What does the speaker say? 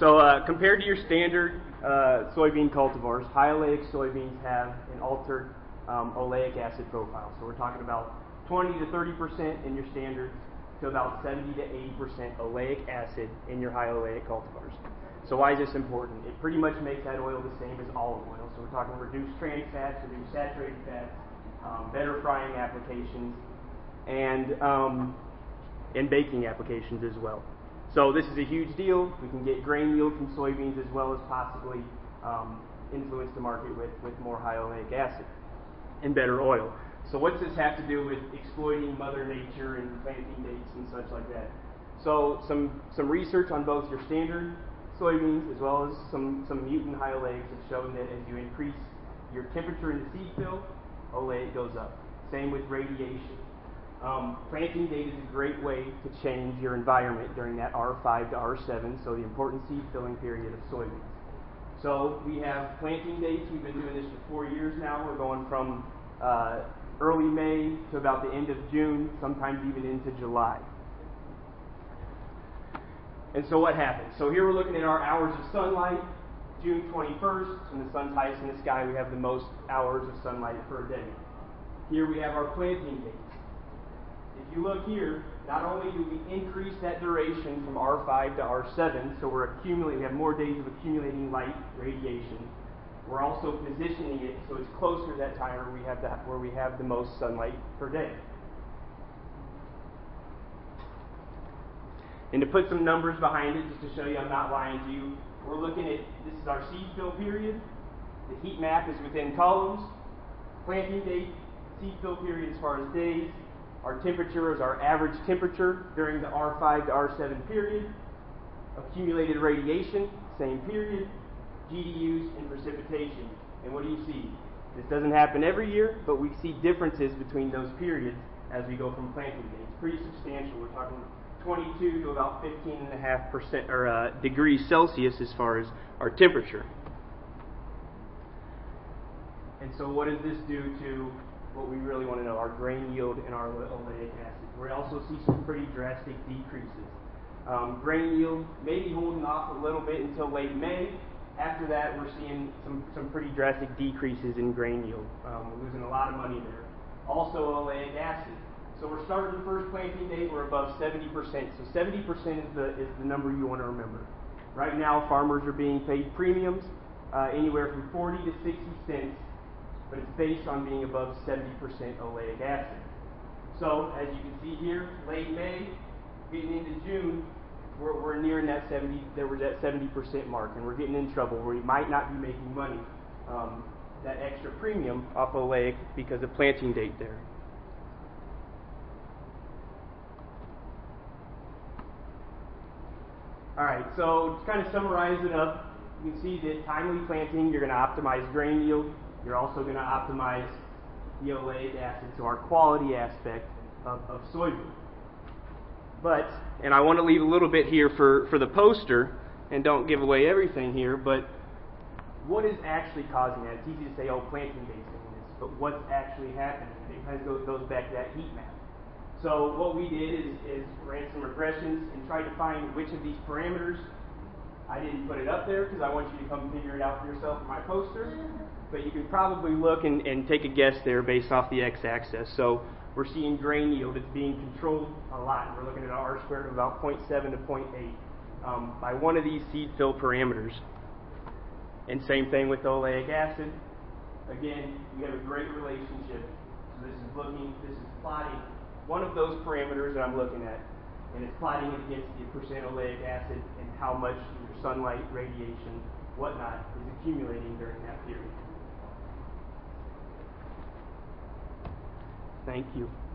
So compared to your standard soybean cultivars, high oleic soybeans have an altered oleic acid profile. So we're talking about 20 to 30% in your standards to about 70 to 80% oleic acid in your high oleic cultivars. So why is this important? It pretty much makes that oil the same as olive oil. So we're talking reduced trans fats, reduced saturated fats, better frying applications, and baking applications as well. So this is a huge deal. We can get grain yield from soybeans as well as possibly influence the market with more high oleic acid and better oil. So what's this have to do with exploiting Mother Nature and planting dates and such like that? So some research on both your standard soybeans as well as some mutant high oleics have shown that as you increase your temperature in the seed fill, oleic goes up. Same with radiation. Planting date is a great way to change your environment during that R5 to R7, so the important seed filling period of soybeans. So we have planting dates. We've been doing this for 4 years now. We're going from early May to about the end of June, sometimes even into July. And so what happens? So here we're looking at our hours of sunlight. June 21st, when the sun's highest in the sky, we have the most hours of sunlight per day. Here we have our planting dates. If you look here, not only do we increase that duration from R5 to R7, so we have more days of accumulating light radiation. We're also positioning it so it's closer to that time where we have the most sunlight per day. And to put some numbers behind it, just to show you I'm not lying to you, we're looking at, this is our seed fill period. The heat map is within columns. Planting date, seed fill period as far as days. Our temperature is our average temperature during the R5 to R7 period. Accumulated radiation, same period. GDUs and precipitation. And what do you see? This doesn't happen every year, but we see differences between those periods as we go from planting dates. Pretty substantial. We're talking 22 to about 15.5% or degrees Celsius as far as our temperature. And so what does this do to what we really want to know, our grain yield and our oleic acid? We also see some pretty drastic decreases. Grain yield maybe holding off a little bit until late May. After that, we're seeing some pretty drastic decreases in grain yield. We're losing a lot of money there. Also oleic acid. So we're starting the first planting date, we're above 70%. So 70% is the number you want to remember. Right now, farmers are being paid premiums anywhere from 40 to 60 cents, but it's based on being above 70% oleic acid. So as you can see here, late May, getting into June, we're nearing that 70% mark, and we're getting in trouble where we might not be making money, that extra premium off oleic because of planting date there. All right, so to kind of summarize it up, you can see that timely planting, you're going to optimize grain yield. You're also going to optimize the oleic acid, so our quality aspect of soybean. But, and I want to leave a little bit here for the poster, and don't give away everything here, but what is actually causing that? It's easy to say, oh, planting date's doing this, but what's actually happening? It kind of goes back to that heat map. So what we did is ran some regressions and tried to find which of these parameters. I didn't put it up there because I want you to come figure it out for yourself in my poster. But you can probably look and take a guess there based off the x-axis. So we're seeing grain yield. It's being controlled a lot. We're looking at an R-squared of about 0.7 to 0.8 by one of these seed fill parameters. And same thing with oleic acid. Again, we have a great relationship. So this is plotting one of those parameters that I'm looking at, and it's plotting it against the percent oleic acid and how much your sunlight, radiation, whatnot is accumulating during that period. Thank you.